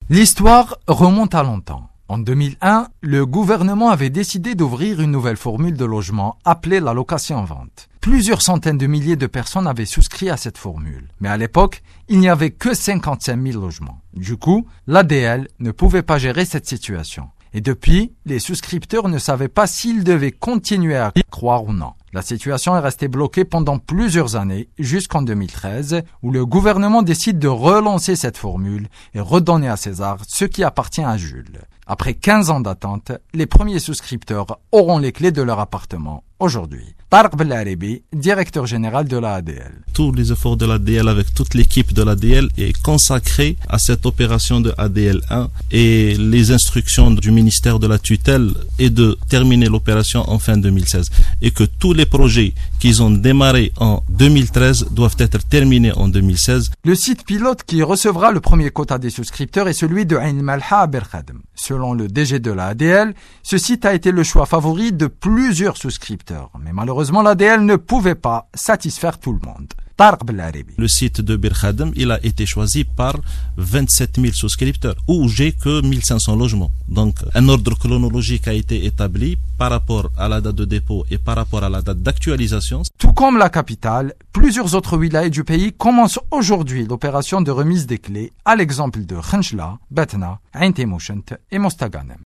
L'histoire remonte à longtemps. En 2001, le gouvernement avait décidé d'ouvrir une nouvelle formule de logement appelée la location en vente. Plusieurs centaines de milliers de personnes avaient souscrit à cette formule. Mais à l'époque, il n'y avait que 55 000 logements. Du coup, l'ADL ne pouvait pas gérer cette situation. Et depuis, les souscripteurs ne savaient pas s'ils devaient continuer à y croire ou non. La situation est restée bloquée pendant plusieurs années, jusqu'en 2013, où le gouvernement décide de relancer cette formule et redonner à César ce qui appartient à Jules. Après 15 ans d'attente, les premiers souscripteurs auront les clés de leur appartement aujourd'hui. Tarek Belaribi, directeur général de la ADL. Tous les efforts de l'ADL avec toute l'équipe de l'ADL est consacré à cette opération de ADL 1 et les instructions du ministère de la tutelle est de terminer l'opération en fin 2016 et que tous les projets qu'ils ont démarrés en 2013 doivent être terminés en 2016. Le site pilote qui recevra le premier quota des souscripteurs est celui de Ain Malha à Berkhadem. Selon le DG de la ADL, ce site a été le choix favori de plusieurs souscripteurs. Mais malheureusement, l'ADL ne pouvait pas satisfaire tout le monde. Tarek Belaribi. Le site de Berkhadem, il a été choisi par 27 000 souscripteurs, où j'ai que 1500 logements. Donc, un ordre chronologique a été établi par rapport à la date de dépôt et par rapport à la date d'actualisation. Tout comme la capitale, plusieurs autres wilayas du pays commencent aujourd'hui l'opération de remise des clés, à l'exemple de Khenchla, Batna, Ain Temouchent et Mostaganem.